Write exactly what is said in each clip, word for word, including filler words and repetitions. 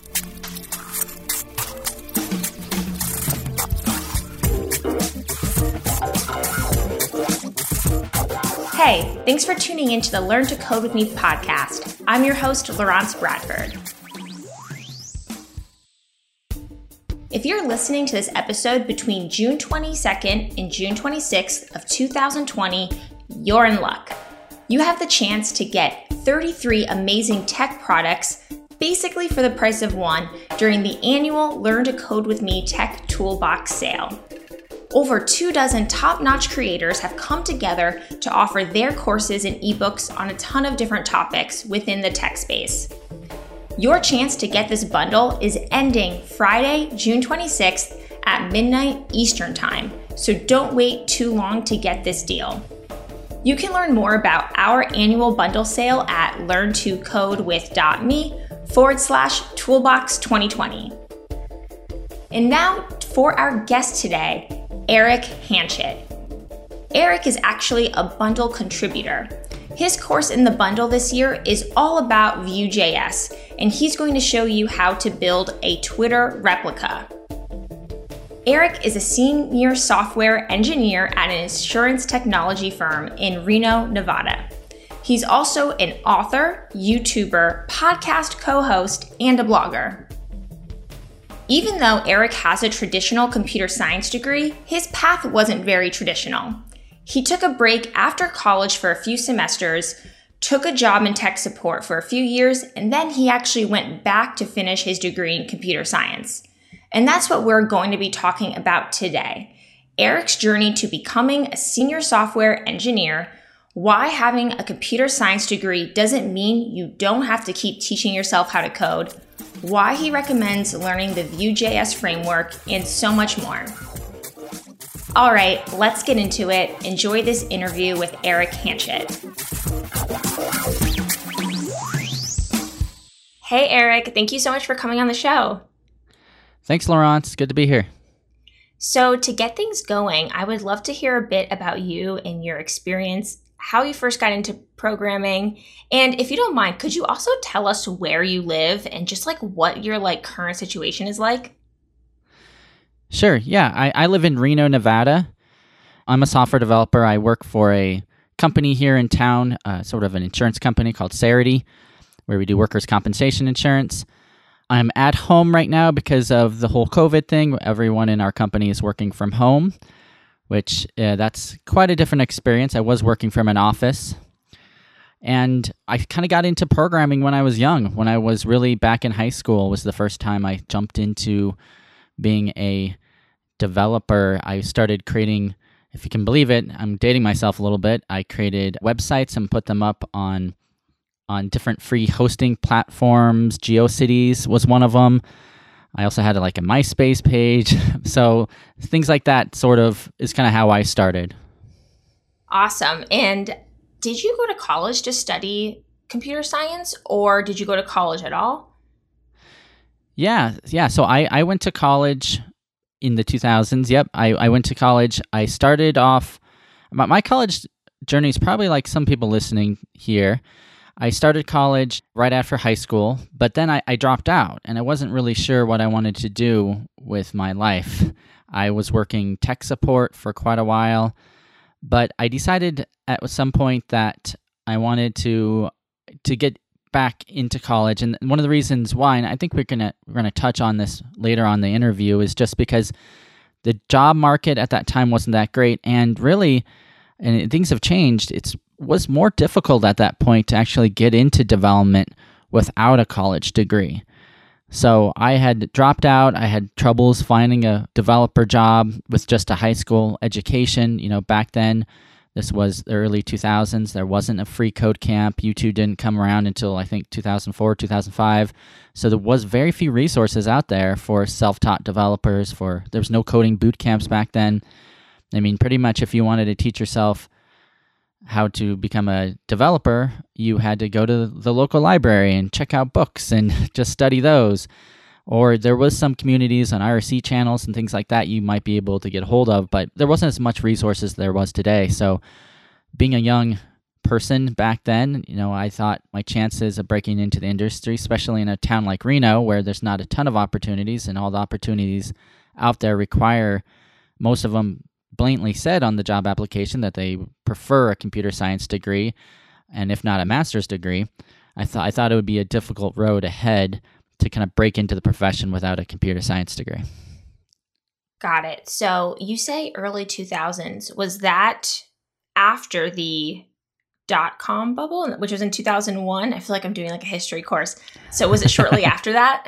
Hey, thanks for tuning in to the Learn to Code with Me podcast. I'm your host, Laurence Bradford. If you're listening to this episode between June twenty-second and June twenty-sixth of two thousand twenty, you're in luck. You have the chance to get thirty-three amazing tech products basically for the price of one during the annual Learn to Code with Me Tech Toolbox sale. Over two dozen top-notch creators have come together to offer their courses and ebooks on a ton of different topics within the tech space. Your chance to get this bundle is ending Friday, June twenty-sixth at midnight Eastern Time, so don't wait too long to get this deal. You can learn more about our annual bundle sale at learntocodewith.me forward slash toolbox 2020. And now for our guest today, Eric Hanchett. Eric is actually a bundle contributor. His course in the bundle this year is all about Vue.js, and he's going to show you how to build a Twitter replica. Eric is a senior software engineer at an insurance technology firm in Reno, Nevada. He's also an author, YouTuber, podcast co-host, and a blogger. Even though Eric has a traditional computer science degree, his path wasn't very traditional. He took a break after college for a few semesters, took a job in tech support for a few years, and then he actually went back to finish his degree in computer science. And that's what we're going to be talking about today. Eric's journey to becoming a senior software engineer, why having a computer science degree doesn't mean you don't have to keep teaching yourself how to code, why he recommends learning the Vue.js framework, and so much more. All right, let's get into it. Enjoy this interview with Eric Hanchett. Hey, Eric, thank you so much for coming on the show. Thanks, Laurence. Good to be here. So to get things going, I would love to hear a bit about you and your experience, how you first got into programming, and if you don't mind, could you also tell us where you live and just like what your like current situation is like? Sure. Yeah, I, I live in Reno, Nevada. I'm a software developer. I work for a company here in town, uh, sort of an insurance company called Cerity, where we do workers' compensation insurance. I'm at home right now because of the whole COVID thing. Everyone in our company is working from home, which uh, that's quite a different experience. I was working from an office. And I kind of got into programming when I was young. When I was really back in high school was the first time I jumped into being a developer. I started creating, if you can believe it, I'm dating myself a little bit. I created websites and put them up on on different free hosting platforms. GeoCities was one of them. I also had like a MySpace page. So things like that sort of is kind of how I started. Awesome. And did you go to college to study computer science, or did you go to college at all? Yeah, yeah. So I, I went to college in the two thousands. Yep, I, I went to college. I started off, my, my college journey is probably like some people listening here. I started college right after high school, but then I, I dropped out, and I wasn't really sure what I wanted to do with my life. I was working tech support for quite a while, but I decided at some point that I wanted to to get back into college. And one of the reasons why, and I think we're gonna we're gonna touch on this later on in the interview, is just because the job market at that time wasn't that great, and really, and things have changed. It's was more difficult at that point to actually get into development without a college degree. So I had dropped out. I had troubles finding a developer job with just a high school education. You know, back then, this was the early two thousands. There wasn't a free code camp. YouTube didn't come around until I think two thousand four, two thousand five. So there was very few resources out there for self-taught developers. For there was no coding boot camps back then. I mean, pretty much if you wanted to teach yourself how to become a developer, you had to go to the local library and check out books and just study those. Or there was some communities on I R C channels and things like that you might be able to get a hold of, but there wasn't as much resources as there was today. So being a young person back then. You know, I thought my chances of breaking into the industry, especially in a town like Reno, where there's not a ton of opportunities, and all the opportunities out there require, most of them blatantly said on the job application that they prefer a computer science degree, and if not a master's degree. I thought I thought it would be a difficult road ahead to kind of break into the profession without a computer science degree. Got it. So you say early two thousands. Was that after the dot-com bubble, which was in two thousand one? I feel like I'm doing like a history course. So was it shortly after that?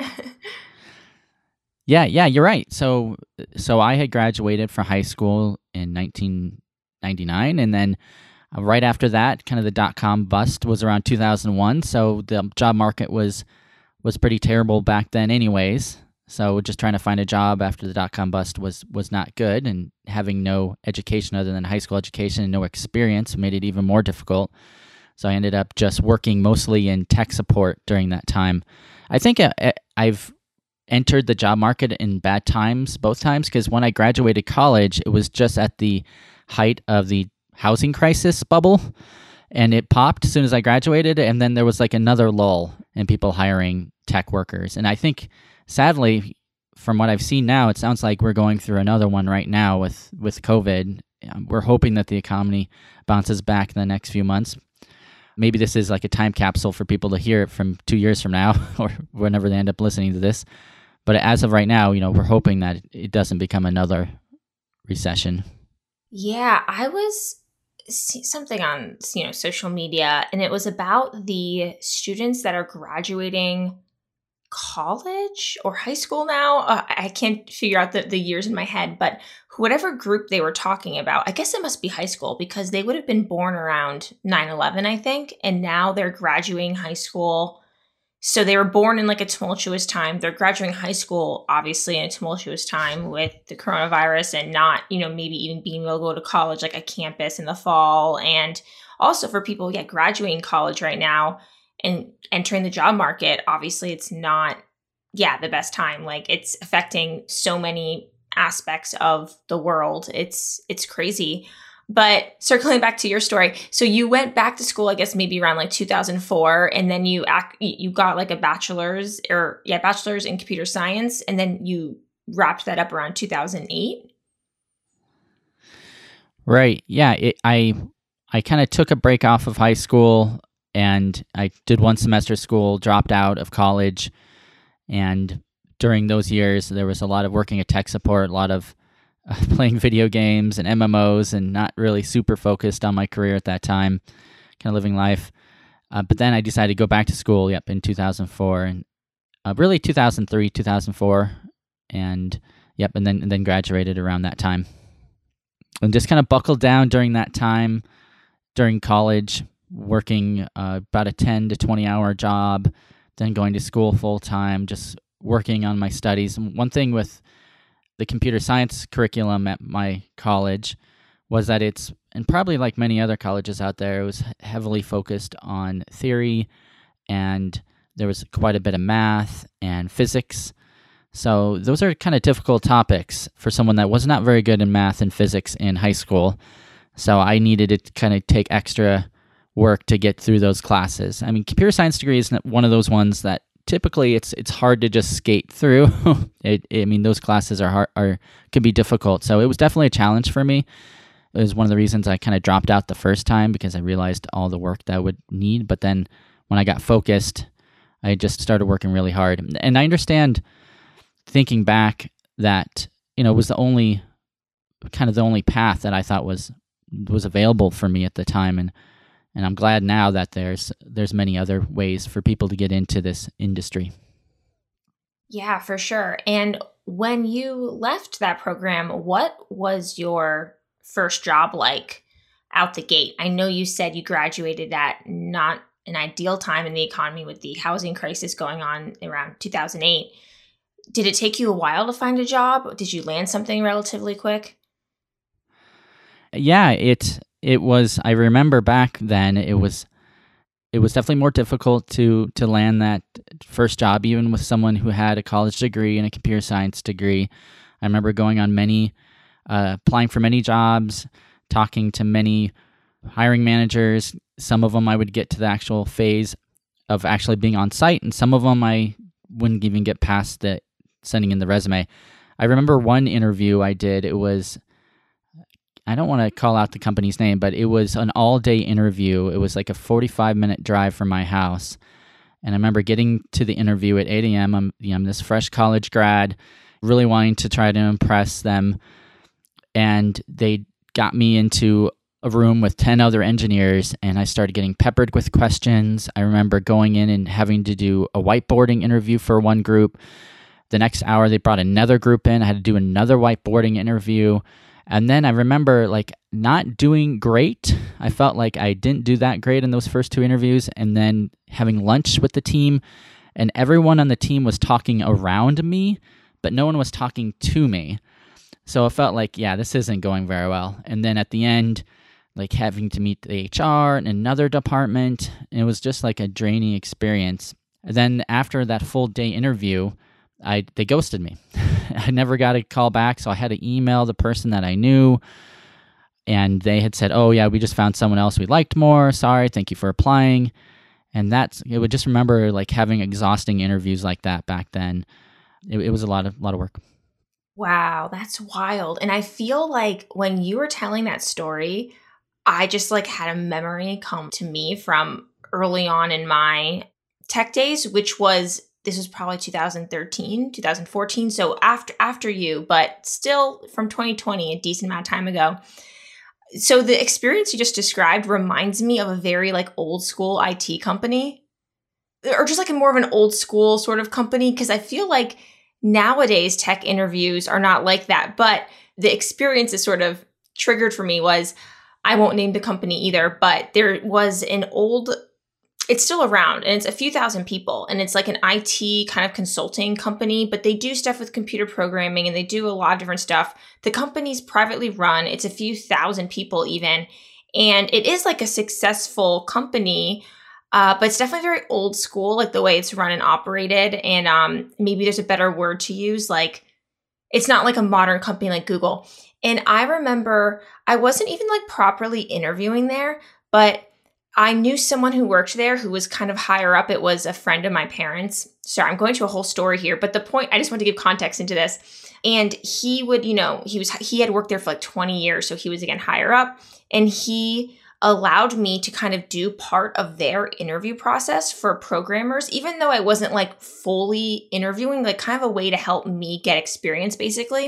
Yeah, yeah, you're right. So so I had graduated from high school in nineteen ninety-nine, and then uh, right after that, kind of the dot-com bust was around two thousand one. So the job market was was pretty terrible back then anyways. So just trying to find a job after the dot-com bust was was not good, and having no education other than high school education and no experience made it even more difficult. So I ended up just working mostly in tech support during that time. I think I, I've entered the job market in bad times both times, because when I graduated college, it was just at the height of the housing crisis bubble, and it popped as soon as I graduated, and then there was like another lull in people hiring tech workers. And I think, sadly, from what I've seen now, it sounds like we're going through another one right now with, with COVID. We're hoping that the economy bounces back in the next few months. Maybe this is like a time capsule for people to hear it from two years from now or whenever they end up listening to this. But as of right now, you know, we're hoping that it doesn't become another recession. Yeah, I was seeing something on, you know, social media, and it was about the students that are graduating college or high school now. Uh, I can't figure out the, the years in my head, but whatever group they were talking about, I guess it must be high school, because they would have been born around nine eleven, I think, and now they're graduating high school. So they were born in like a tumultuous time. They're graduating high school, obviously, in a tumultuous time with the coronavirus, and not, you know, maybe even being able to go to college, like a campus in the fall. And also for people, yeah, graduating college right now and entering the job market, obviously it's not, yeah, the best time. Like, it's affecting so many aspects of the world. It's, it's crazy. But circling back to your story, so you went back to school, I guess maybe around like two thousand four, and then you act, you got like a bachelor's or yeah, bachelor's in computer science, and then you wrapped that up around two thousand eight. Right. Yeah. It, I I kind of took a break off of high school, and I did one semester of school, dropped out of college, and during those years there was a lot of working at tech support, a lot of Uh, playing video games and M M Os, and not really super focused on my career at that time, kind of living life. Uh, but then I decided to go back to school, yep, in two thousand four, and uh, really two thousand three, two thousand four, and yep, and then and then graduated around that time. And just kind of buckled down during that time, during college, working uh, about a ten to twenty hour job, then going to school full time, just working on my studies. And one thing with the computer science curriculum at my college was that it's, and probably like many other colleges out there, it was heavily focused on theory, and there was quite a bit of math and physics. So those are kind of difficult topics for someone that was not very good in math and physics in high school. So I needed to kind of take extra work to get through those classes. I mean, computer science degree is one of those ones that typically it's it's hard to just skate through. it, I mean, those classes are hard, are can be difficult. So it was definitely a challenge for me. It was one of the reasons I kind of dropped out the first time, because I realized all the work that I would need. But then when I got focused, I just started working really hard. And I understand, thinking back, that, you know, it was the only kind of the only path that I thought was was available for me at the time. And And I'm glad now that there's there's many other ways for people to get into this industry. Yeah, for sure. And when you left that program, what was your first job like out the gate? I know you said you graduated at not an ideal time in the economy with the housing crisis going on around two thousand eight. Did it take you a while to find a job? Did you land something relatively quick? Yeah, it it was. I remember back then it was it was definitely more difficult to to land that first job, even with someone who had a college degree and a computer science degree. I remember going on many, uh, applying for many jobs, talking to many hiring managers. Some of them I would get to the actual phase of actually being on site, and some of them I wouldn't even get past the sending in the resume. I remember one interview I did. It was, I don't want to call out the company's name, but it was an all-day interview. It was like a forty-five minute drive from my house. And I remember getting to the interview at eight a.m. I'm, you know, I'm this fresh college grad, really wanting to try to impress them. And they got me into a room with ten other engineers, and I started getting peppered with questions. I remember going in and having to do a whiteboarding interview for one group. The next hour, they brought another group in. I had to do another whiteboarding interview. And then I remember like not doing great. I felt like I didn't do that great in those first two interviews. And then having lunch with the team, and everyone on the team was talking around me, but no one was talking to me. So I felt like, yeah, this isn't going very well. And then at the end, like having to meet the H R in another department, and it was just like a draining experience. And then after that full day interview, I they ghosted me. I never got a call back, so I had to email the person that I knew, and they had said, oh yeah, we just found someone else we liked more. Sorry, thank you for applying. And that's, it would just remember like having exhausting interviews like that back then. It, it was a lot of lot of work. Wow, that's wild. And I feel like when you were telling that story, I just like had a memory come to me from early on in my tech days, which was, this was probably two thousand thirteen, two thousand fourteen. So after after you, but still from twenty twenty, a decent amount of time ago. So the experience you just described reminds me of a very like old school I T company, or just like a more of an old school sort of company. Cause I feel like nowadays tech interviews are not like that, but the experience is sort of triggered for me was, I won't name the company either, but there was an old, it's still around, and it's a few thousand people, and it's like an I T kind of consulting company, but they do stuff with computer programming, and they do a lot of different stuff. The company's privately run. It's a few thousand people even, and it is like a successful company, uh, but it's definitely very old school, like the way it's run and operated, and um, maybe there's a better word to use, like it's not like a modern company like Google. And I remember I wasn't even like properly interviewing there, but I knew someone who worked there who was kind of higher up. It was a friend of my parents. Sorry, I'm going to a whole story here, but the point, I just want to give context into this. And he would, you know, he was, he had worked there for like twenty years. So he was again higher up, and he allowed me to kind of do part of their interview process for programmers, even though I wasn't like fully interviewing, like kind of a way to help me get experience basically.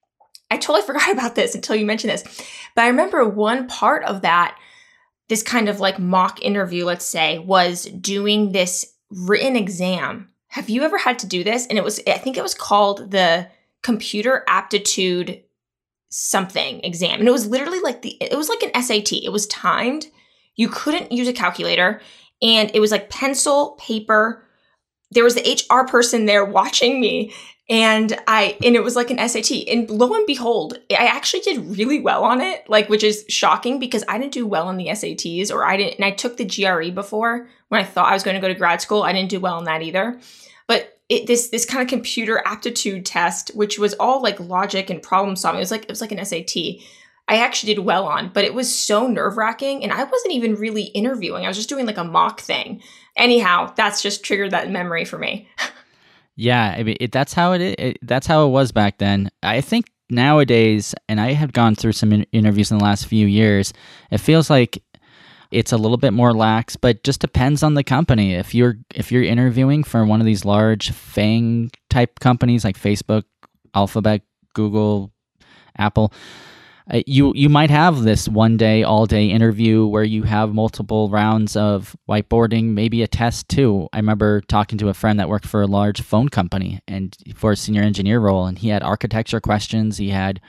I totally forgot about this until you mentioned this, but I remember one part of that, this kind of like mock interview, let's say, was doing this written exam. Have you ever had to do this? And it was, I think it was called the Computer Aptitude something exam. And it was literally like the, it was like an S A T. It was timed. You couldn't use a calculator, and it was like pencil, paper. There was the H R person there watching me. And I, and it was like an S A T, and lo and behold, I actually did really well on it, like, which is shocking because I didn't do well on the S A Ts, or I didn't, and I took the G R E before when I thought I was going to go to grad school. I didn't do well on that either. But it, this, this kind of computer aptitude test, which was all like logic and problem solving, it was like, it was like an S A T. I actually did well on, but it was so nerve wracking, and I wasn't even really interviewing. I was just doing like a mock thing. Anyhow, that's just triggered that memory for me. Yeah, I mean, it, that's how it, it that's how it was back then. I think nowadays, and I have gone through some in- interviews in the last few years, it feels like it's a little bit more lax, but just depends on the company. If you're if you're interviewing for one of these large FANG type companies like Facebook, Alphabet, Google, Apple, uh, you you might have this one day, all day interview where you have multiple rounds of whiteboarding, maybe a test too. I remember talking to a friend that worked for a large phone company and for a senior engineer role, and he had architecture questions, he had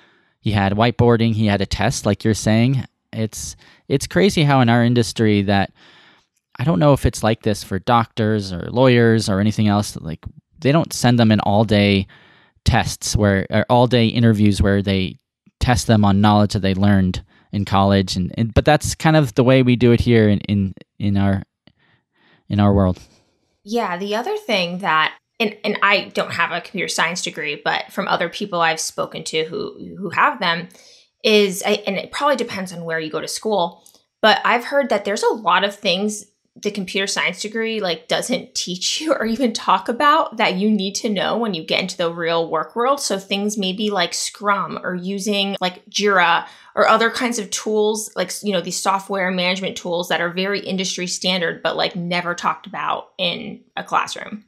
he had whiteboarding, he had a test, like you're saying. It's it's crazy how in our industry that, I don't know if it's like this for doctors or lawyers or anything else, like they don't send them in all day tests where or all day interviews where they test them on knowledge that they learned in college, and, and but that's kind of the way we do it here in, in in our in our world. Yeah, the other thing that, and and I don't have a computer science degree, but from other people I've spoken to who who have them, is, I, and it probably depends on where you go to school, But I've heard that there's a lot of things the computer science degree like doesn't teach you or even talk about that you need to know when you get into the real work world. So things maybe like Scrum or using like Jira or other kinds of tools, like, you know, these software management tools that are very industry standard, but like never talked about in a classroom.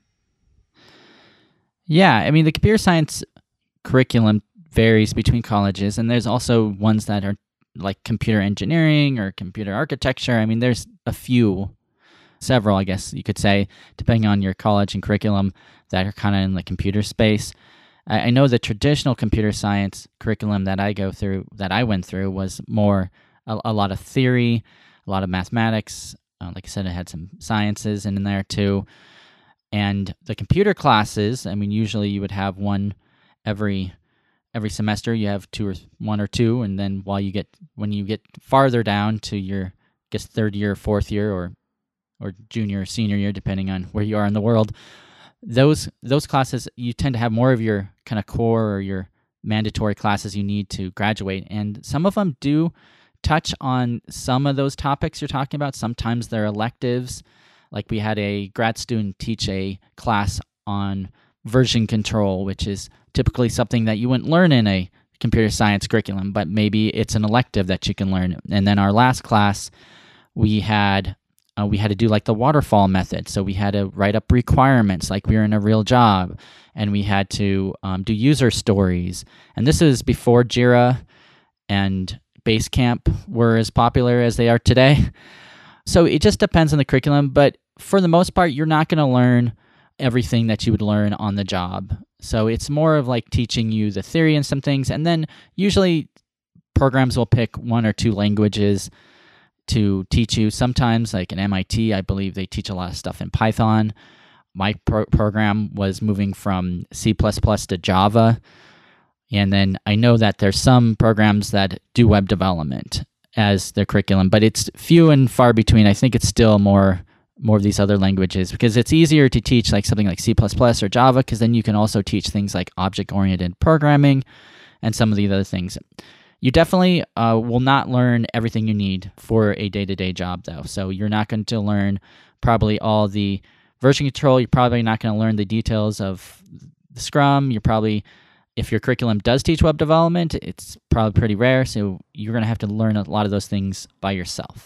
Yeah, I mean, the computer science curriculum varies between colleges, and there's also ones that are like computer engineering or computer architecture. I mean, there's a few, several, I guess you could say, depending on your college and curriculum, that are kind of in the computer space. I, I know the traditional computer science curriculum that I go through, that I went through, was more a, a lot of theory, a lot of mathematics. Uh, like I said, it had some sciences in there too. And the computer classes, I mean, usually you would have one every every semester. You have two or one or two, and then while you get when you get farther down to your, I guess, third year, fourth year, or or junior or senior year, depending on where you are in the world, those those classes, you tend to have more of your kind of core or your mandatory classes you need to graduate. And some of them do touch on some of those topics you're talking about. Sometimes they're electives. Like we had a grad student teach a class on version control, which is typically something that you wouldn't learn in a computer science curriculum, but maybe it's an elective that you can learn. And then our last class, we had uh, we had to do like the waterfall method. So we had to write up requirements like we were in a real job, and we had to um, do user stories. And this is before Jira and Basecamp were as popular as they are today. So it just depends on the curriculum, but for the most part, you're not going to learn everything that you would learn on the job. So it's more of like teaching you the theory and some things, and then usually programs will pick one or two languages to teach you. Sometimes, like in M I T, I believe they teach a lot of stuff in Python. My pro- program was moving from C plus plus to Java, and then I know that there's some programs that do web development as their curriculum, but it's few and far between. I think it's still more more of these other languages, because it's easier to teach like something like C plus plus or Java, because then you can also teach things like object-oriented programming and some of the other things. You definitely uh, will not learn everything you need for a day-to-day job, though. So you're not going to learn probably all the version control. You're probably not going to learn the details of the Scrum. You're probably, if your curriculum does teach web development, it's probably pretty rare. So you're going to have to learn a lot of those things by yourself.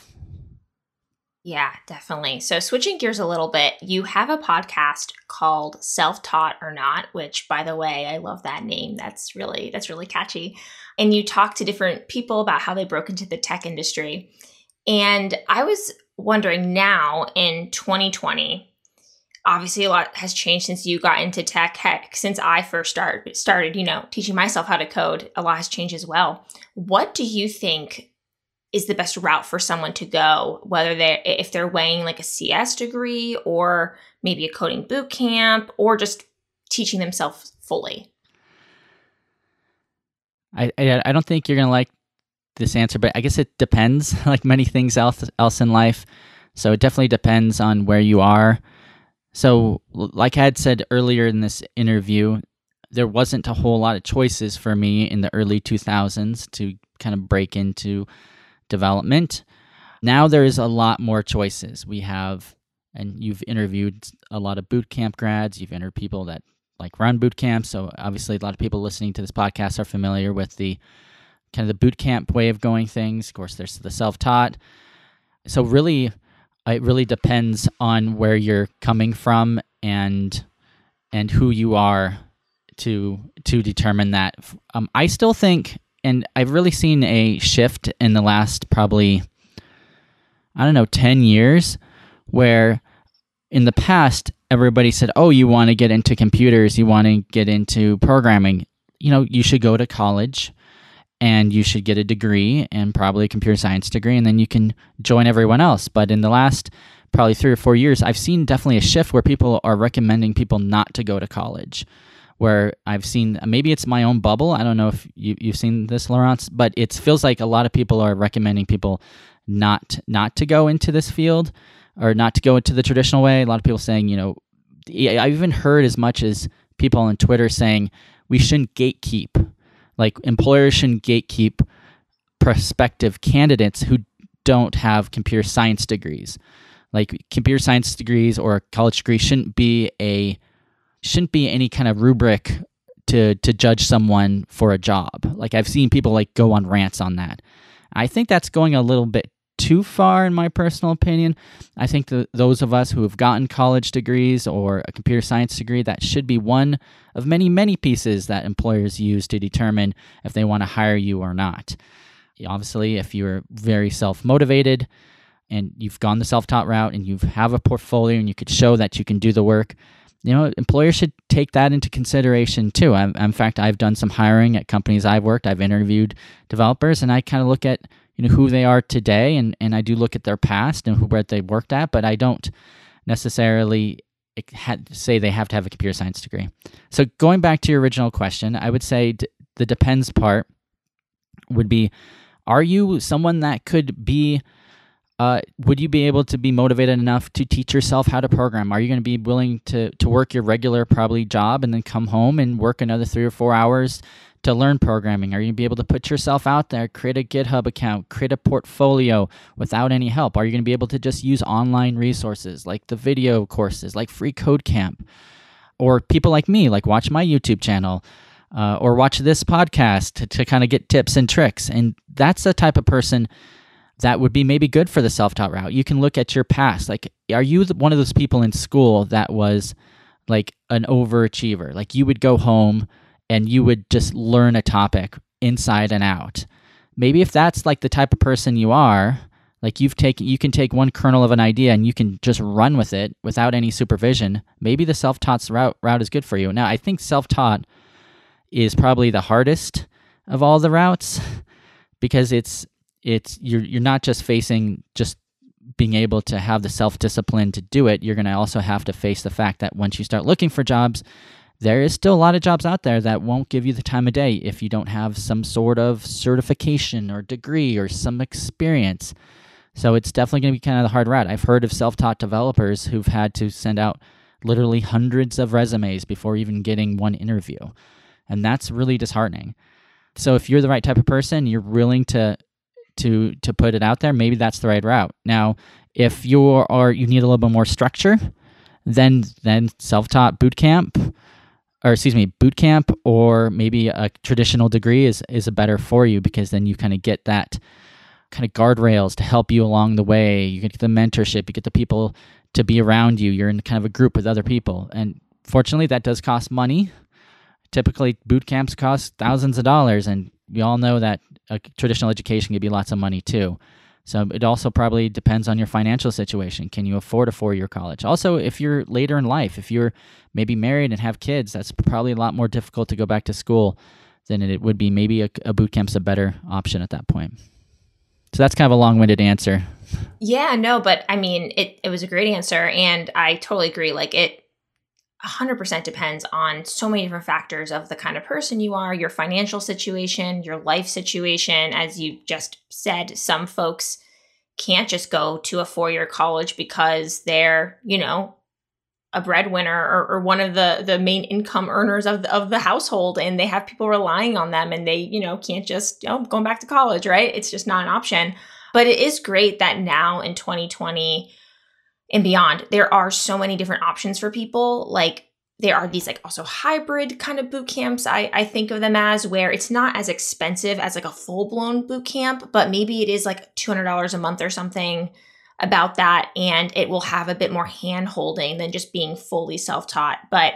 Yeah, definitely. So switching gears a little bit, you have a podcast called Self-Taught or Not, which, by the way, I love that name. That's really, that's really catchy. And you talk to different people about how they broke into the tech industry. And I was wondering, now in twenty twenty, obviously a lot has changed since you got into tech. Heck, since I first started, started, you know, teaching myself how to code, a lot has changed as well. What do you think is the best route for someone to go, whether they if they're weighing like a C S degree or maybe a coding boot camp or just teaching themselves fully? I, I I don't think you're gonna like this answer, but I guess it depends, like many things else else in life. So it definitely depends on where you are. So like I had said earlier in this interview, there wasn't a whole lot of choices for me in the early two thousands to kind of break into development. Now there is a lot more choices. We have, and you've interviewed a lot of boot camp grads. You've interviewed people that like run boot camps. So obviously a lot of people listening to this podcast are familiar with the kind of the boot camp way of going things. Of course, there's the self-taught. So really, it really depends on where you're coming from and and who you are to to determine that. Um, I still think, and I've really seen a shift in the last probably, I don't know, ten years, where in the past, everybody said, oh, you want to get into computers, you want to get into programming, you know, you should go to college and you should get a degree and probably a computer science degree, and then you can join everyone else. But in the last probably three or four years, I've seen definitely a shift where people are recommending people not to go to college, where I've seen, maybe it's my own bubble. I don't know if you, you've seen this, Laurence, but it feels like a lot of people are recommending people not not to go into this field or not to go into the traditional way. A lot of people saying, you know, I've even heard as much as people on Twitter saying we shouldn't gatekeep. Like employers shouldn't gatekeep prospective candidates who don't have computer science degrees. Like computer science degrees or a college degree shouldn't be a shouldn't be any kind of rubric to to judge someone for a job. Like I've seen people like go on rants on that. I think that's going a little bit too far in my personal opinion. I think that those of us who have gotten college degrees or a computer science degree, that should be one of many, many pieces that employers use to determine if they want to hire you or not. Obviously, if you're very self-motivated and you've gone the self-taught route and you have a portfolio and you could show that you can do the work, you know, employers should take that into consideration too. I, in fact, I've done some hiring at companies I've worked. I've interviewed developers, and I kind of look at you know who they are today, and, and I do look at their past and who where they worked at, but I don't necessarily say they have to have a computer science degree. So going back to your original question, I would say d- the depends part would be: are you someone that could be Uh, would you be able to be motivated enough to teach yourself how to program? Are you going to be willing to, to work your regular probably job and then come home and work another three or four hours to learn programming? Are you going to be able to put yourself out there, create a GitHub account, create a portfolio without any help? Are you going to be able to just use online resources like the video courses, like Free Code Camp? Or people like me, like watch my YouTube channel uh, or watch this podcast to, to kind of get tips and tricks. And that's the type of person that would be maybe good for the self-taught route. You can look at your past. Like, are you one of those people in school that was like an overachiever? Like you would go home and you would just learn a topic inside and out. Maybe if that's like the type of person you are, like you've taken, you can take one kernel of an idea and you can just run with it without any supervision. Maybe the self-taught route, route is good for you. Now, I think self-taught is probably the hardest of all the routes because it's, It's you're you're not just facing just being able to have the self-discipline to do it. You're going to also have to face the fact that once you start looking for jobs, there is still a lot of jobs out there that won't give you the time of day if you don't have some sort of certification or degree or some experience. So it's definitely going to be kind of the hard route. I've heard of self-taught developers who've had to send out literally hundreds of resumes before even getting one interview. And that's really disheartening. So if you're the right type of person, you're willing to to to put it out there, maybe that's the right route. Now, if you are you need a little bit more structure, then then self-taught boot camp, or excuse me, boot camp, or maybe a traditional degree is is a better for you because then you kind of get that kind of guardrails to help you along the way. You get the mentorship, you get the people to be around you. You're in kind of a group with other people, and fortunately, that does cost money. Typically, boot camps cost thousands of dollars, and we all know that a traditional education can be lots of money too. So it also probably depends on your financial situation. Can you afford a four-year college? Also, if you're later in life, if you're maybe married and have kids, that's probably a lot more difficult to go back to school than it would be. Maybe a, a boot camp's a better option at that point. So that's kind of a long-winded answer. Yeah, no, but I mean, it, it was a great answer, and I totally agree. Like it one hundred percent depends on so many different factors of the kind of person you are, your financial situation, your life situation. As you just said, some folks can't just go to a four-year college because they're, you know, a breadwinner or, or one of the, the main income earners of the, of the household, and they have people relying on them, and they, you know, can't just, you know, going back to college, right? It's just not an option. But it is great that now in twenty twenty and beyond, there are so many different options for people. Like there are these like also hybrid kind of boot camps, I, I think of them as, where it's not as expensive as like a full-blown boot camp, but maybe it is like two hundred dollars a month or something about that. And it will have a bit more hand-holding than just being fully self-taught. But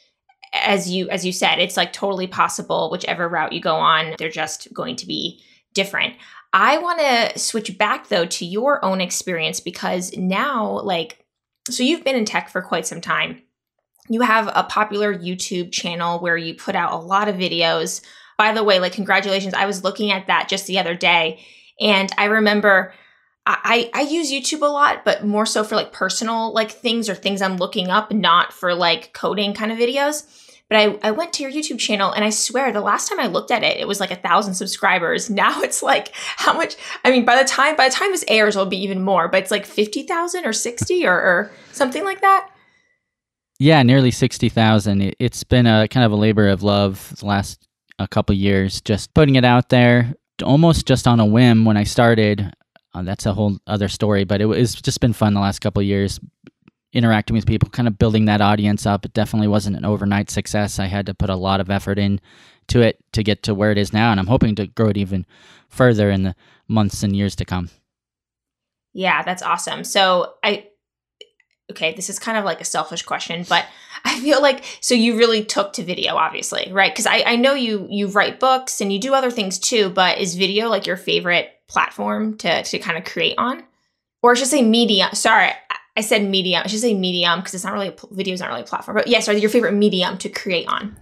as you as you said, it's like totally possible, whichever route you go on, they're just going to be different. I want to switch back though to your own experience, because now, like, so you've been in tech for quite some time. You have a popular YouTube channel where you put out a lot of videos. By the way, like, congratulations. I was looking at that just the other day, and I remember I, I use YouTube a lot, but more so for like personal like things or things I'm looking up, not for like coding kind of videos. But I, I went to your YouTube channel, and I swear the last time I looked at it, it was like a thousand subscribers. Now it's like how much? I mean, by the time by the time this airs, it'll be even more. But it's like fifty thousand or sixty or, or something like that. Yeah, nearly sixty thousand. It, it's been a kind of a labor of love the last a couple of years, just putting it out there, almost just on a whim. When I started, uh, that's a whole other story. But it, it's just been fun the last couple of years, interacting with people, kind of building that audience up. It definitely wasn't an overnight success. I had to put a lot of effort in to it to get to where it is now, and I'm hoping to grow it even further in the months and years to come. Yeah, that's awesome. So I, okay, this is kind of like a selfish question, but I feel like, so you really took to video, obviously, right? Because I, I know you you write books and you do other things too, but is video like your favorite platform to, to kind of create on? Or I should say medium. Sorry, I said medium. I should say medium because it's not really, a, video is not really a platform. But yes, yeah, so your favorite medium to create on?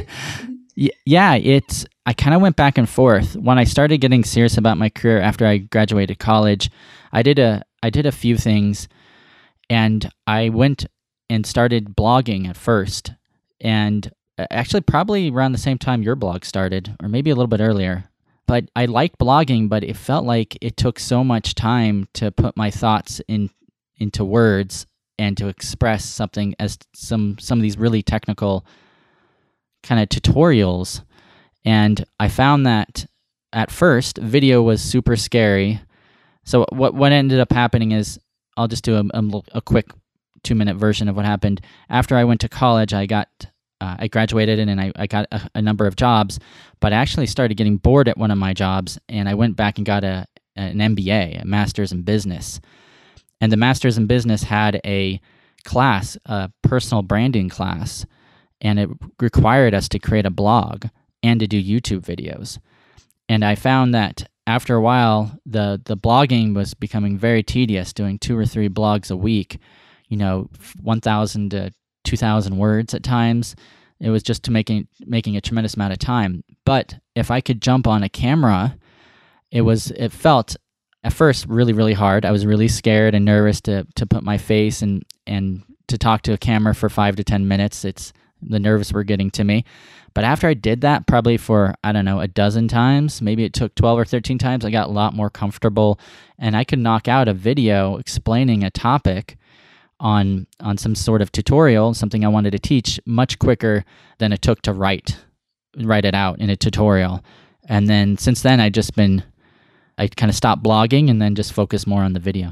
Yeah, it's, I kind of went back and forth. When I started getting serious about my career after I graduated college, I did a I did a few things, and I went and started blogging at first. And actually probably around the same time your blog started, or maybe a little bit earlier. But I liked blogging, but it felt like it took so much time to put my thoughts in into words and to express something as some some of these really technical kind of tutorials. And I found that at first video was super scary. So what what ended up happening is, I'll just do a, a, a quick two minute version of what happened. After I went to college, I got uh, I graduated and I, I got a, a number of jobs, but I actually started getting bored at one of my jobs, and I went back and got a an M B A, a master's in business. And the master's in business had a class, a personal branding class, and it required us to create a blog and to do YouTube videos. And I found that after a while, the the blogging was becoming very tedious, doing two or three blogs a week, you know, one thousand to two thousand words at times. It was just to making making a tremendous amount of time. But if I could jump on a camera, it was it felt at first really, really hard. I was really scared and nervous to to put my face and and to talk to a camera for five to ten minutes. It's the nerves were getting to me. But after I did that, probably for, I don't know, a dozen times, maybe it took twelve or thirteen times, I got a lot more comfortable, and I could knock out a video explaining a topic on on some sort of tutorial, something I wanted to teach, much quicker than it took to write write it out in a tutorial. And then since then, I've just been, I kind of stopped blogging and then just focused more on the video.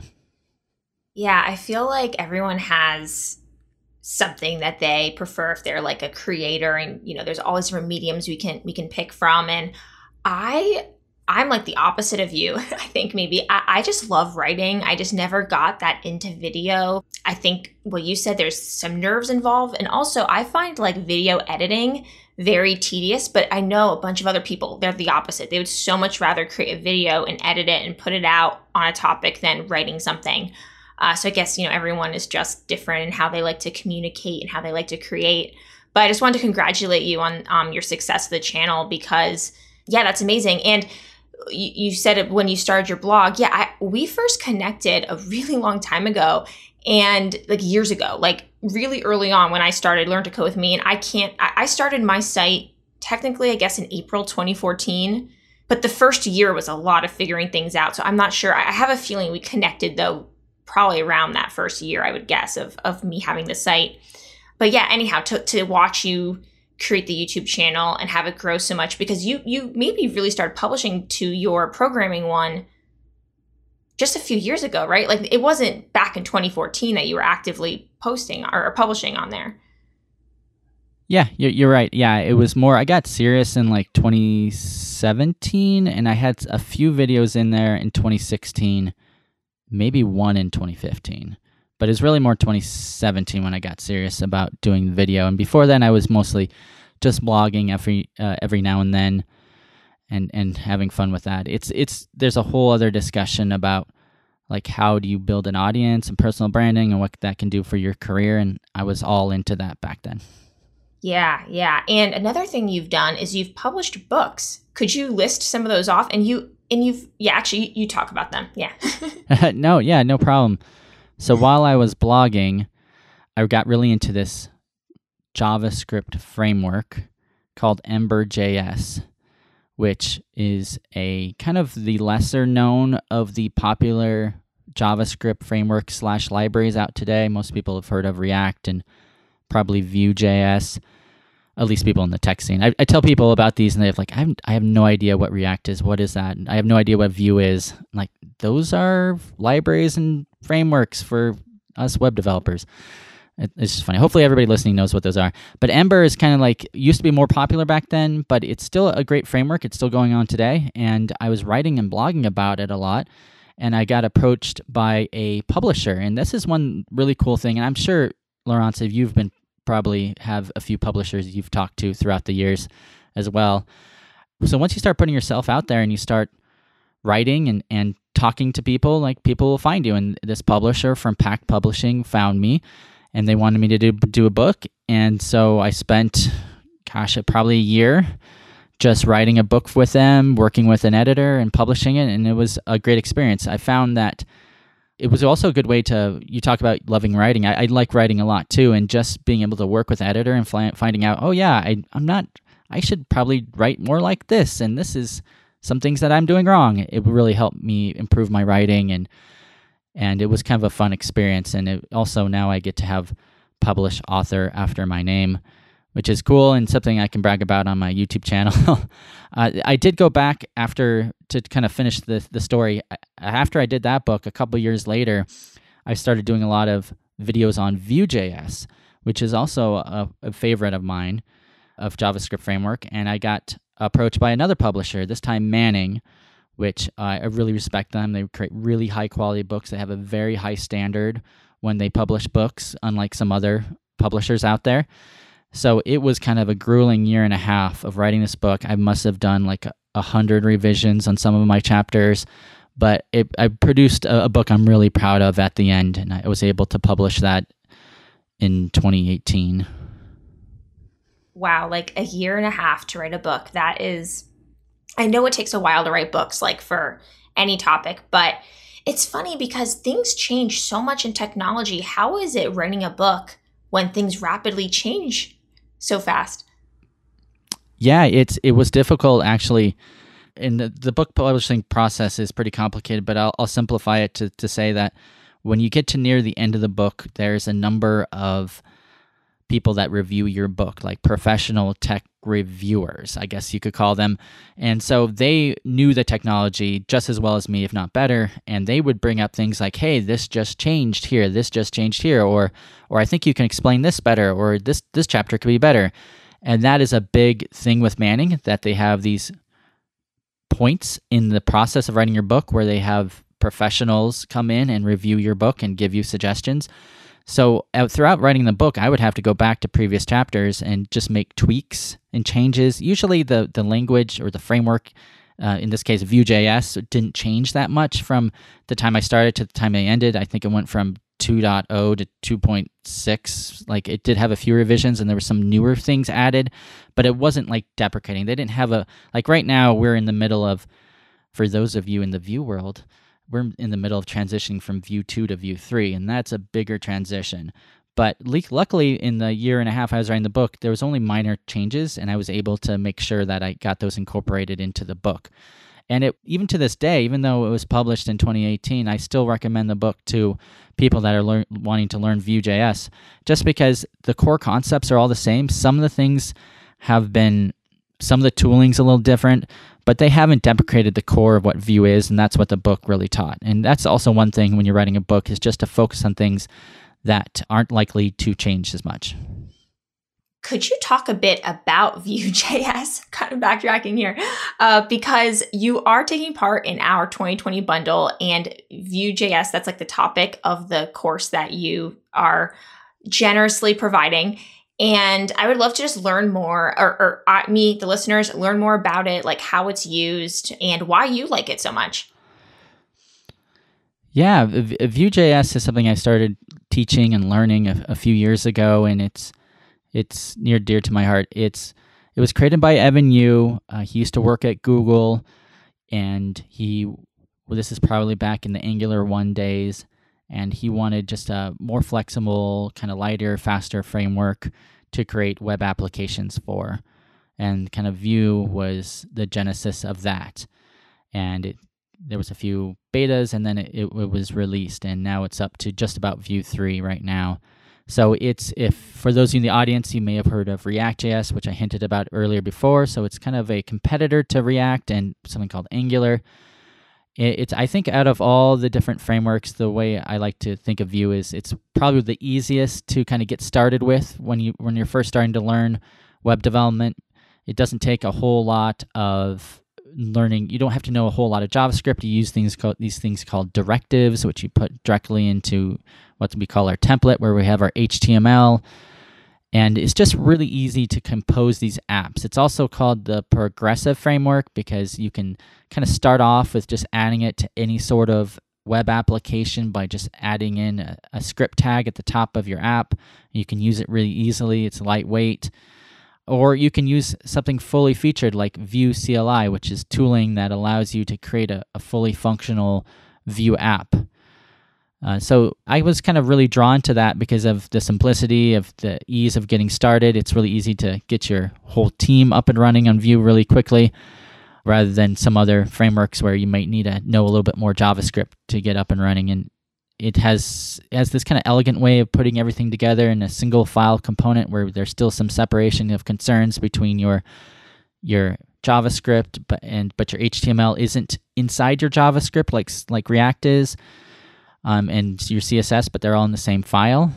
Yeah, I feel like everyone has something that they prefer if they're like a creator, and you know, there's always different mediums we can we can pick from. And I I'm like the opposite of you. I think maybe I, I just love writing. I just never got that into video. I think what you said, there's some nerves involved, and also I find like video editing very tedious. But I know a bunch of other people, they're the opposite. They would so much rather create a video and edit it and put it out on a topic than writing something. Uh, so I guess, you know, everyone is just different in how they like to communicate and how they like to create. But I just wanted to congratulate you on um, your success of the channel, because, yeah, that's amazing. And you, you said it when you started your blog. Yeah, I, we first connected a really long time ago, and like years ago, like really early on when I started Learn to Code with Me. And I can't, I, I started my site technically, I guess, in April twenty fourteen. But the first year was a lot of figuring things out. So I'm not sure. I have a feeling we connected, though, probably around that first year, I would guess, of, of me having the site. But yeah, anyhow, to, to watch you create the YouTube channel and have it grow so much, because you you maybe really started publishing to your programming one just a few years ago, right? Like it wasn't back in twenty fourteen that you were actively posting or, or publishing on there. Yeah, you're, you're right. Yeah, it was more, I got serious in like twenty seventeen, and I had a few videos in there in twenty sixteen. Maybe one in twenty fifteen, but it's really more twenty seventeen when I got serious about doing video. And before then, I was mostly just blogging every uh, every now and then, and and having fun with that. It's it's there's a whole other discussion about like how do you build an audience and personal branding and what that can do for your career, and I was all into that back then. Yeah, yeah. And another thing you've done is you've published books. Could you list some of those off? And you And you've, yeah, actually, you talk about them. Yeah. no, yeah, no problem. So while I was blogging, I got really into this JavaScript framework called Ember dot J S, which is a kind of the lesser known of the popular JavaScript framework slash libraries out today. Most people have heard of React and probably Vue dot J S. at least people in the tech scene. I, I tell people about these and they have like, I have, I have no idea what React is. What is that? I have no idea what Vue is. I'm like, those are libraries and frameworks for us web developers. It, it's just funny. Hopefully everybody listening knows what those are. But Ember is kind of like, used to be more popular back then, but it's still a great framework. It's still going on today. And I was writing and blogging about it a lot. And I got approached by a publisher. And this is one really cool thing. And I'm sure, Laurence, if you've been probably have a few publishers you've talked to throughout the years as well. So once you start putting yourself out there and you start writing and, and talking to people, like people will find you. And this publisher from Pact Publishing found me and they wanted me to do, do a book. And so I spent, gosh, probably a year just writing a book with them, working with an editor and publishing it. And it was a great experience. I found that it was also a good way to, you talk about loving writing. I, I like writing a lot too. And just being able to work with editor and fi- finding out, oh yeah, I, I'm not, I should probably write more like this. And this is some things that I'm doing wrong. It really helped me improve my writing. And, and it was kind of a fun experience. And it also now I get to have published author after my name, which is cool and something I can brag about on my YouTube channel. uh, I did go back after to kind of finish the the story. After I did that book, a couple years later, I started doing a lot of videos on Vue.js, which is also a, a favorite of mine of JavaScript framework. And I got approached by another publisher, this time Manning, which uh, I really respect them. They create really high quality books. They have a very high standard when they publish books, unlike some other publishers out there. So it was kind of a grueling year and a half of writing this book. I must have done like a, a hundred revisions on some of my chapters, but it, I produced a, a book I'm really proud of at the end, and I was able to publish that in twenty eighteen. Wow, like a year and a half to write a book. That is, I know it takes a while to write books, like for any topic, but it's funny because things change so much in technology. How is it writing a book when things rapidly change so fast? Yeah, it's it was difficult actually. And the, the book publishing process is pretty complicated, but I'll, I'll simplify it to, to say that when you get to near the end of the book, there's a number of people that review your book, like professional tech reviewers, I guess you could call them. And so they knew the technology just as well as me, if not better. And they would bring up things like, hey, this just changed here, this just changed here, or or I think you can explain this better, or this this chapter could be better. And that is a big thing with Manning, that they have these points in the process of writing your book where they have professionals come in and review your book and give you suggestions. So uh, throughout writing the book, I would have to go back to previous chapters and just make tweaks and changes. Usually the, the language or the framework, uh, in this case Vue.js, didn't change that much from the time I started to the time I ended. I think it went from two point oh to two point six. Like it did have a few revisions and there were some newer things added, but it wasn't like deprecating. They didn't have a, like right now we're in the middle of, for those of you in the Vue world, we're in the middle of transitioning from Vue two to Vue three, and that's a bigger transition. But le- luckily, in the year and a half I was writing the book, there was only minor changes, and I was able to make sure that I got those incorporated into the book. And it, even to this day, even though it was published in twenty eighteen, I still recommend the book to people that are lear- wanting to learn Vue.js, just because the core concepts are all the same. Some of the things have been, some of the tooling's a little different, but they haven't deprecated the core of what Vue is, and that's what the book really taught. And that's also one thing when you're writing a book, is just to focus on things that aren't likely to change as much. Could you talk a bit about Vue.js? Kind of backtracking here, uh, because you are taking part in our twenty twenty bundle, and Vue.js, that's like the topic of the course that you are generously providing. And I would love to just learn more, or, or uh, me, the listeners, learn more about it, like how it's used and why you like it so much. Yeah, v- Vue.js is something I started teaching and learning a, a few years ago, and it's it's near dear to my heart. It's it was created by Evan You. Uh, he used to work at Google, and he well, this is probably back in the Angular one days. And he wanted just a more flexible, kind of lighter, faster framework to create web applications for. And kind of Vue was the genesis of that. And it, there was a few betas, and then it, it, it was released. And now it's up to just about Vue three right now. So it's, if for those of you in the audience, you may have heard of React.js, which I hinted about earlier before. So it's kind of a competitor to React and something called Angular. It's, I think, out of all the different frameworks, the way I like to think of Vue is it's probably the easiest to kind of get started with when you when you're first starting to learn web development. It doesn't take a whole lot of learning. You don't have to know a whole lot of JavaScript. You use things called these things called directives, which you put directly into what we call our template, where we have our H T M L. And it's just really easy to compose these apps. It's also called the progressive framework because you can kind of start off with just adding it to any sort of web application by just adding in a, a script tag at the top of your app. You can use it really easily. It's lightweight. Or you can use something fully featured like Vue C L I, which is tooling that allows you to create a, a fully functional Vue app. Uh, so I was kind of really drawn to that because of the simplicity, of the ease of getting started. It's really easy to get your whole team up and running on Vue really quickly, rather than some other frameworks where you might need to know a little bit more JavaScript to get up and running. And it has has this kind of elegant way of putting everything together in a single file component where there's still some separation of concerns between your your JavaScript, but and but your H T M L isn't inside your JavaScript like like React is. Um, and your C S S, but they're all in the same file.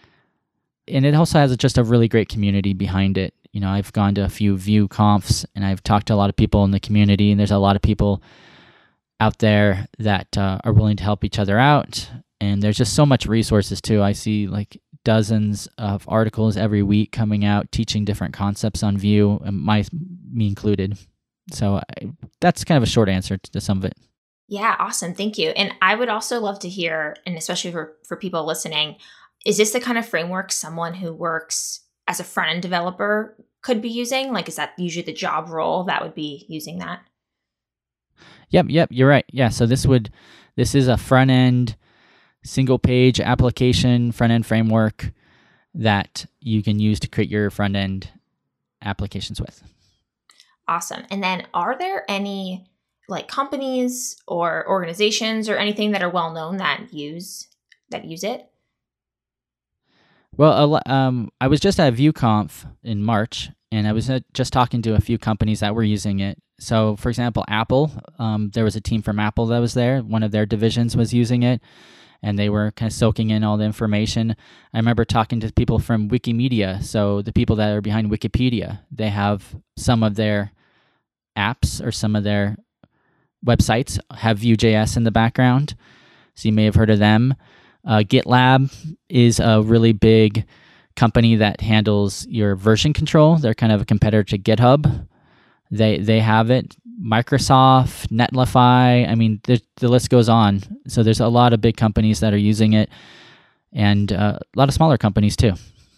And it also has just a really great community behind it. You know, I've gone to a few Vue confs, and I've talked to a lot of people in the community, and there's a lot of people out there that uh, are willing to help each other out. And there's just so much resources, too. I see like dozens of articles every week coming out teaching different concepts on Vue, and my me included. So I, that's kind of a short answer to some of it. Yeah, awesome. Thank you. And I would also love to hear, and especially for, for people listening, is this the kind of framework someone who works as a front-end developer could be using? Like, is that usually the job role that would be using that? Yep, yep, you're right. Yeah, so this would this is a front-end single-page application front-end framework that you can use to create your front-end applications with. Awesome. And then are there any like companies or organizations or anything that are well known that use that use it? Well, um, I was just at VueConf in March, and I was uh, just talking to a few companies that were using it. So, for example, Apple, um, there was a team from Apple that was there. One of their divisions was using it, and they were kind of soaking in all the information. I remember talking to people from Wikimedia, so the people that are behind Wikipedia. They have some of their apps or some of their websites have Vue.js in the background, so you may have heard of them. Uh, GitLab is a really big company that handles your version control. They're kind of a competitor to GitHub. They they have it. Microsoft, Netlify, I mean, the, the list goes on. So there's a lot of big companies that are using it, and uh, a lot of smaller companies too.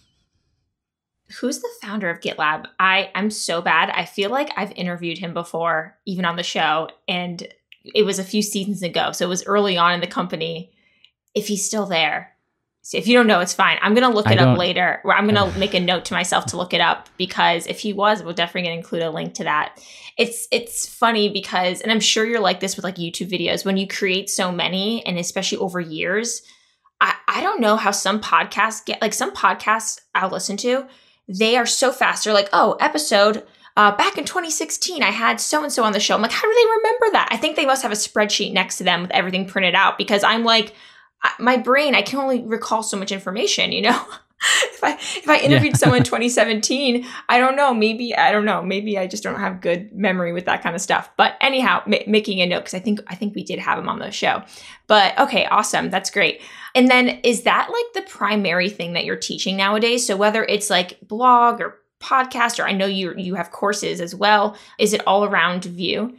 Who's the founder of GitLab? I, I'm so bad. I feel like I've interviewed him before, even on the show, and it was a few seasons ago. So it was early on in the company. If he's still there. So if you don't know, it's fine. I'm going to look it up later. Where I'm going to make a note to myself to look it up, because if he was, we're definitely going to include a link to that. It's it's funny because, and I'm sure you're like this with like YouTube videos, when you create so many, and especially over years, I, I don't know how some podcasts get, like some podcasts I'll listen to, they are so fast. They're like, oh, episode uh, back in twenty sixteen, I had so-and-so on the show. I'm like, how do they remember that? I think they must have a spreadsheet next to them with everything printed out, because I'm like, my brain, I can only recall so much information, you know? if I if I interviewed yeah. someone in twenty seventeen, I don't know, maybe, I don't know, maybe I just don't have good memory with that kind of stuff. But anyhow, ma- making a note, because I think I think we did have him on the show. But okay, awesome. That's great. And then is that like the primary thing that you're teaching nowadays? So whether it's like blog or podcast, or I know you you have courses as well, is it all around Vue?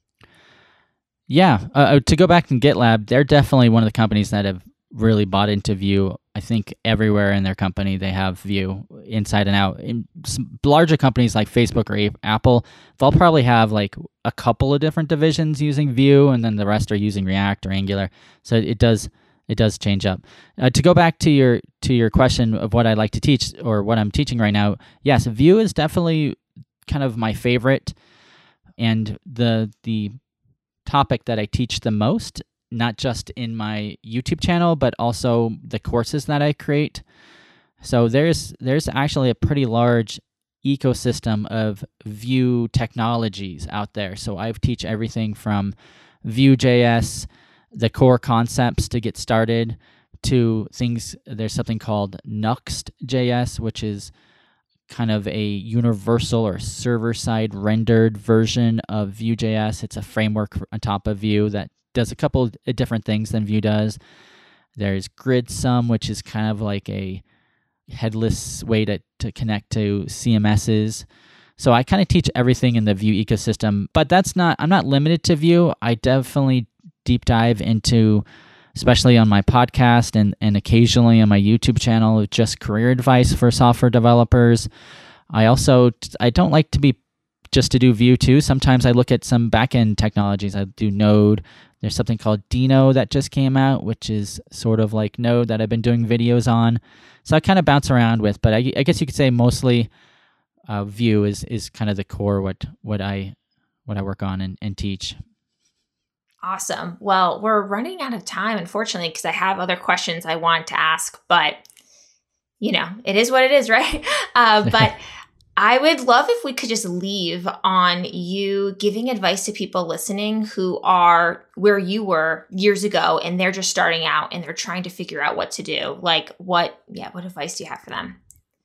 Yeah, uh, to go back to GitLab, they're definitely one of the companies that have really bought into Vue. I think everywhere in their company, they have Vue inside and out. In some larger companies like Facebook or A- Apple, they'll probably have like a couple of different divisions using Vue, and then the rest are using React or Angular. So it does it does change up. Uh, to go back to your to your question of what I like to teach or what I'm teaching right now, yes, Vue is definitely kind of my favorite, and the the topic that I teach the most, not just in my YouTube channel, but also the courses that I create. So there's there's actually a pretty large ecosystem of Vue technologies out there. So I teach everything from Vue.js, the core concepts to get started, to things. There's something called Nuxt.js, which is kind of a universal or server-side rendered version of Vue.js. It's a framework on top of Vue that does a couple of different things than Vue does. There's GridSum, which is kind of like a headless way to, to connect to C M Ss. So I kind of teach everything in the Vue ecosystem, but that's not, I'm not limited to Vue. I definitely deep dive into, especially on my podcast and, and occasionally on my YouTube channel, just career advice for software developers. I also, I don't like to be just to do Vue too. Sometimes I look at some backend technologies. I do Node. There's something called Deno that just came out, which is sort of like Node that I've been doing videos on. So I kind of bounce around with, but I, I guess you could say mostly uh, Vue is is kind of the core what what I what I work on and, and teach. Awesome. Well, we're running out of time, unfortunately, because I have other questions I want to ask, but you know, it is what it is, right? Uh, but I would love if we could just leave on you giving advice to people listening who are where you were years ago and they're just starting out and they're trying to figure out what to do. Like what, yeah, what advice do you have for them?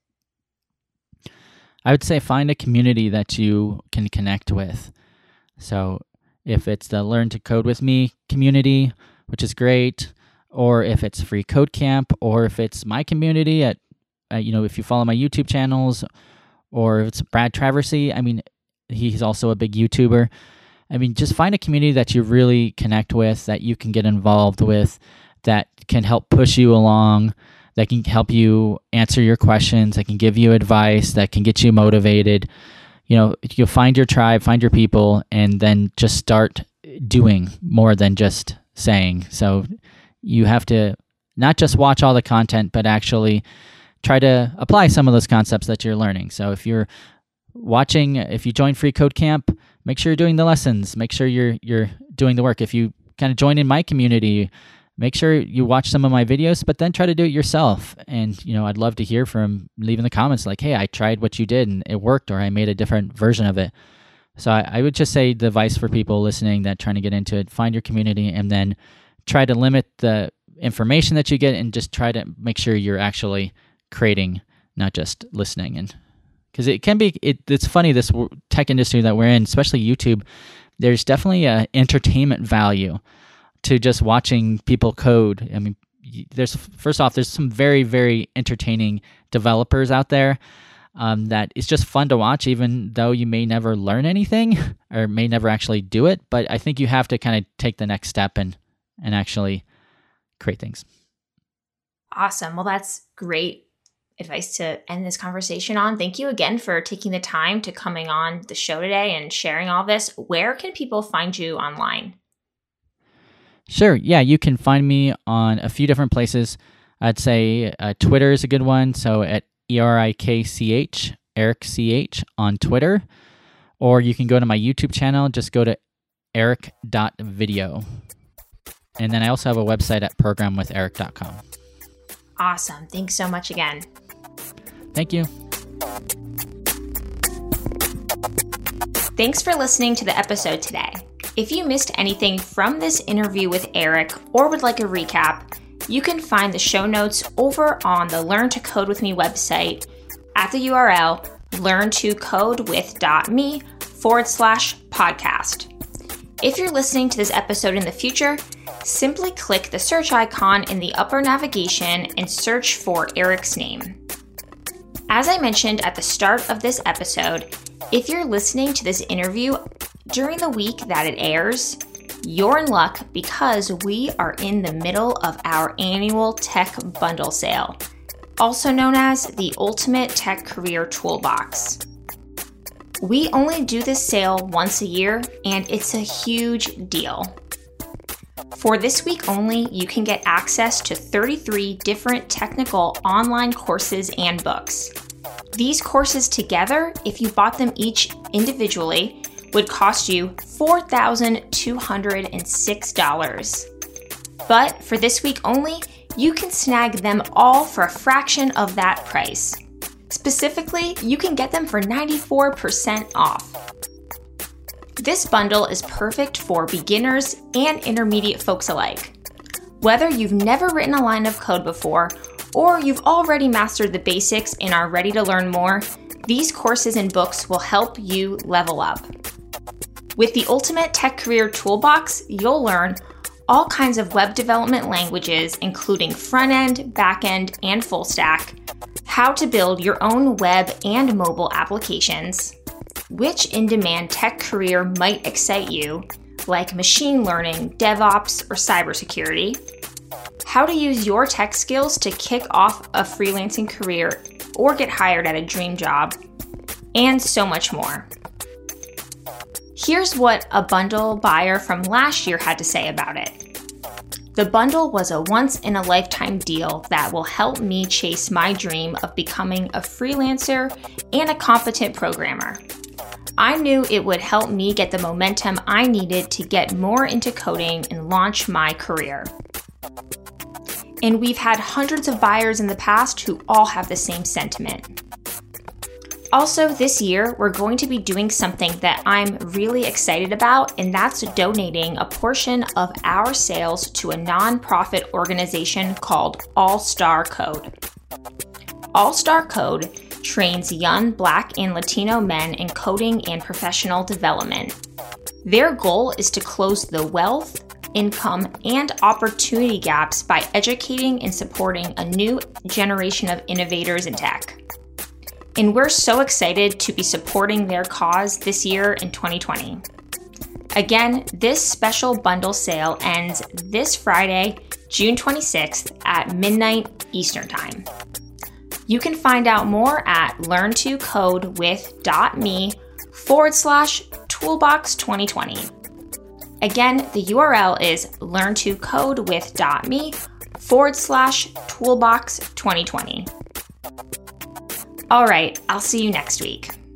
I would say find a community that you can connect with. So if it's the Learn to Code with Me community, which is great, or if it's Free Code Camp, or if it's my community at, uh, you know, if you follow my YouTube channels, or if it's Brad Traversy, I mean, he's also a big YouTuber. I mean, just find a community that you really connect with, that you can get involved with, that can help push you along, that can help you answer your questions, that can give you advice, that can get you motivated. You know, you'll find your tribe, find your people, and then just start doing more than just saying. So you have to not just watch all the content, but actually try to apply some of those concepts that you're learning. So if you're watching, if you join Free Code Camp, make sure you're doing the lessons. Make sure you're you're doing the work. If you kind of join in my community, make sure you watch some of my videos, but then try to do it yourself. And, you know, I'd love to hear from, leave in the comments like, hey, I tried what you did and it worked, or I made a different version of it. So I, I would just say the advice for people listening that trying to get into it, find your community and then try to limit the information that you get and just try to make sure you're actually creating, not just listening. And because it can be, it, it's funny, this tech industry that we're in, especially YouTube, there's definitely an entertainment value to just watching people code. I mean, there's first off, there's some very, very entertaining developers out there um, that it's just fun to watch, even though you may never learn anything or may never actually do it. But I think you have to kind of take the next step and and actually create things. Awesome. Well, that's great advice to end this conversation on. Thank you again for taking the time to coming on the show today and sharing all this. Where can people find you online? Sure. Yeah, you can find me on a few different places. I'd say uh, Twitter is a good one. So at E R I K C H, Eric C H on Twitter. Or you can go to my YouTube channel. Just go to eric dot video. And then I also have a website at program with eric dot com. Awesome. Thanks so much again. Thank you. Thanks for listening to the episode today. If you missed anything from this interview with Eric or would like a recap, you can find the show notes over on the Learn to Code with Me website at the U R L learn to code with dot me forward slash podcast. If you're listening to this episode in the future, simply click the search icon in the upper navigation and search for Eric's name. As I mentioned at the start of this episode, if you're listening to this interview during the week that it airs, you're in luck because we are in the middle of our annual Tech Bundle Sale, also known as the Ultimate Tech Career Toolbox. We only do this sale once a year, and it's a huge deal. For this week only, you can get access to thirty-three different technical online courses and books. These courses together, if you bought them each individually, would cost you four thousand two hundred six dollars. But for this week only, you can snag them all for a fraction of that price. Specifically, you can get them for ninety-four percent off. This bundle is perfect for beginners and intermediate folks alike. Whether you've never written a line of code before, or you've already mastered the basics and are ready to learn more, these courses and books will help you level up. With the Ultimate Tech Career Toolbox, you'll learn all kinds of web development languages, including front-end, back-end, and full stack, how to build your own web and mobile applications, which in-demand tech career might excite you, like machine learning, DevOps, or cybersecurity, how to use your tech skills to kick off a freelancing career or get hired at a dream job, and so much more. Here's what a bundle buyer from last year had to say about it. The bundle was a once-in-a-lifetime deal that will help me chase my dream of becoming a freelancer and a competent programmer. I knew it would help me get the momentum I needed to get more into coding and launch my career. And we've had hundreds of buyers in the past who all have the same sentiment. Also, this year, we're going to be doing something that I'm really excited about, and that's donating a portion of our sales to a nonprofit organization called All Star Code. All Star Code trains young Black and Latino men in coding and professional development. Their goal is to close the wealth, income, and opportunity gaps by educating and supporting a new generation of innovators in tech. And we're so excited to be supporting their cause this year in twenty twenty. Again, this special bundle sale ends this Friday, June twenty-sixth at midnight Eastern Time. You can find out more at learntocodewith.me forward slash toolbox 2020. Again, the U R L is learntocodewith.me forward slash toolbox 2020. All right, I'll see you next week.